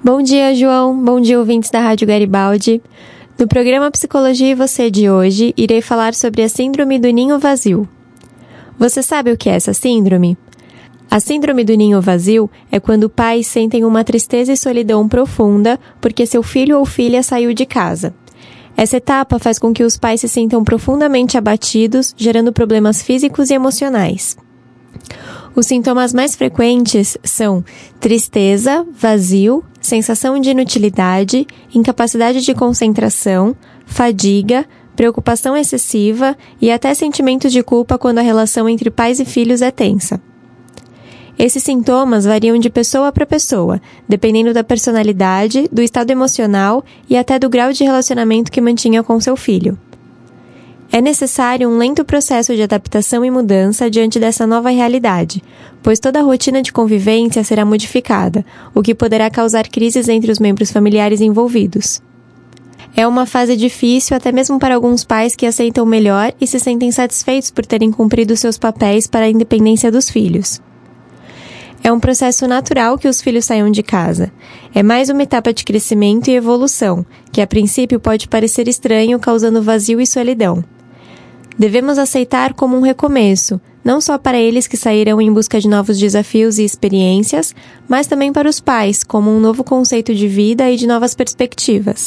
Bom dia, João. Bom dia, ouvintes da Rádio Garibaldi. No programa Psicologia e Você de hoje, irei falar sobre a síndrome do ninho vazio. Você sabe o que é essa síndrome? A síndrome do ninho vazio é quando pais sentem uma tristeza e solidão profunda porque seu filho ou filha saiu de casa. Essa etapa faz com que os pais se sintam profundamente abatidos, gerando problemas físicos e emocionais. Os sintomas mais frequentes são tristeza, vazio, sensação de inutilidade, incapacidade de concentração, fadiga, preocupação excessiva e até sentimentos de culpa quando a relação entre pais e filhos é tensa. Esses sintomas variam de pessoa para pessoa, dependendo da personalidade, do estado emocional e até do grau de relacionamento que mantinha com seu filho. É necessário um lento processo de adaptação e mudança diante dessa nova realidade, pois toda a rotina de convivência será modificada, o que poderá causar crises entre os membros familiares envolvidos. É uma fase difícil até mesmo para alguns pais que aceitam melhor e se sentem satisfeitos por terem cumprido seus papéis para a independência dos filhos. É um processo natural que os filhos saiam de casa. É mais uma etapa de crescimento e evolução, que a princípio pode parecer estranho, causando vazio e solidão. Devemos aceitar como um recomeço, não só para eles que sairão em busca de novos desafios e experiências, mas também para os pais, como um novo conceito de vida e de novas perspectivas.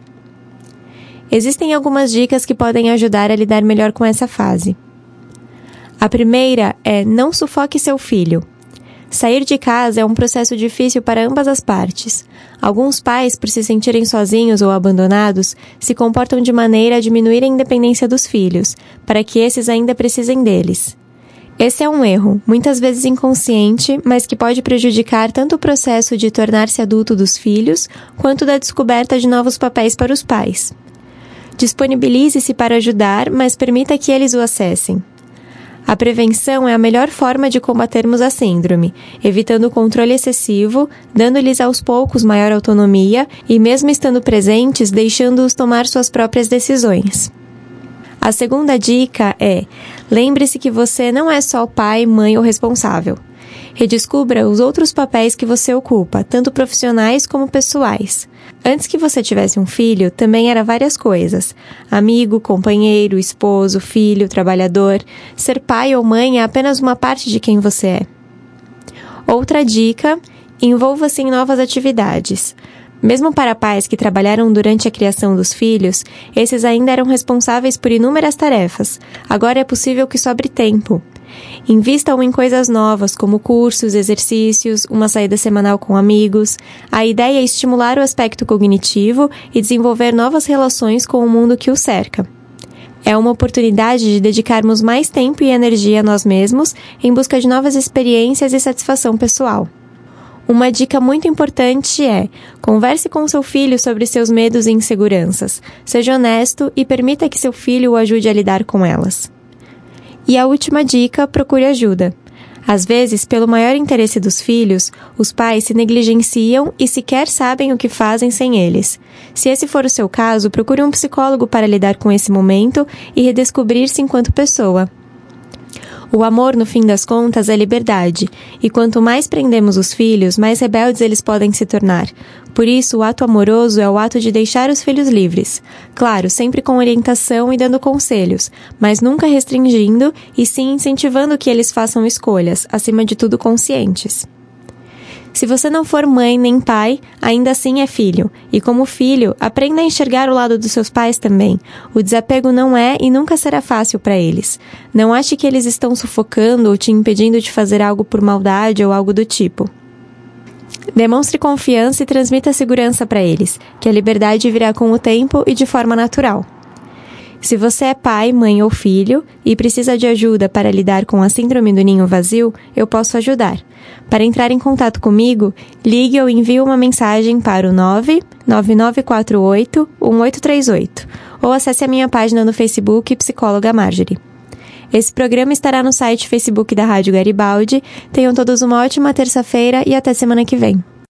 Existem algumas dicas que podem ajudar a lidar melhor com essa fase. A primeira é: não sufoque seu filho. Sair de casa é um processo difícil para ambas as partes. Alguns pais, por se sentirem sozinhos ou abandonados, se comportam de maneira a diminuir a independência dos filhos, para que esses ainda precisem deles. Esse é um erro, muitas vezes inconsciente, mas que pode prejudicar tanto o processo de tornar-se adulto dos filhos, quanto da descoberta de novos papéis para os pais. Disponibilize-se para ajudar, mas permita que eles o acessem. A prevenção é a melhor forma de combatermos a síndrome, evitando o controle excessivo, dando-lhes aos poucos maior autonomia e, mesmo estando presentes, deixando-os tomar suas próprias decisões. A segunda dica é: lembre-se que você não é só pai, mãe ou responsável. Redescubra os outros papéis que você ocupa, tanto profissionais como pessoais. Antes que você tivesse um filho, também era várias coisas: amigo, companheiro, esposo, filho, trabalhador. Ser pai ou mãe é apenas uma parte de quem você é. Outra dica: envolva-se em novas atividades. Mesmo para pais que trabalharam durante a criação dos filhos, esses ainda eram responsáveis por inúmeras tarefas. Agora é possível que sobre tempo. Invistam em coisas novas, como cursos, exercícios, uma saída semanal com amigos. A ideia é estimular o aspecto cognitivo e desenvolver novas relações com o mundo que o cerca. É uma oportunidade de dedicarmos mais tempo e energia a nós mesmos em busca de novas experiências e satisfação pessoal. Uma dica muito importante é: converse com seu filho sobre seus medos e inseguranças. Seja honesto e permita que seu filho o ajude a lidar com elas. E a última dica: procure ajuda. Às vezes, pelo maior interesse dos filhos, os pais se negligenciam e sequer sabem o que fazem sem eles. Se esse for o seu caso, procure um psicólogo para lidar com esse momento e redescobrir-se enquanto pessoa. O amor, no fim das contas, é liberdade, e quanto mais prendemos os filhos, mais rebeldes eles podem se tornar. Por isso, o ato amoroso é o ato de deixar os filhos livres. Claro, sempre com orientação e dando conselhos, mas nunca restringindo e sim incentivando que eles façam escolhas, acima de tudo conscientes. Se você não for mãe nem pai, ainda assim é filho. E como filho, aprenda a enxergar o lado dos seus pais também. O desapego não é e nunca será fácil para eles. Não ache que eles estão sufocando ou te impedindo de fazer algo por maldade ou algo do tipo. Demonstre confiança e transmita segurança para eles, que a liberdade virá com o tempo e de forma natural. Se você é pai, mãe ou filho e precisa de ajuda para lidar com a síndrome do ninho vazio, eu posso ajudar. Para entrar em contato comigo, ligue ou envie uma mensagem para o 99948-1838 ou acesse a minha página no Facebook Psicóloga Marjorie. Esse programa estará no site Facebook da Rádio Garibaldi. Tenham todos uma ótima terça-feira e até semana que vem.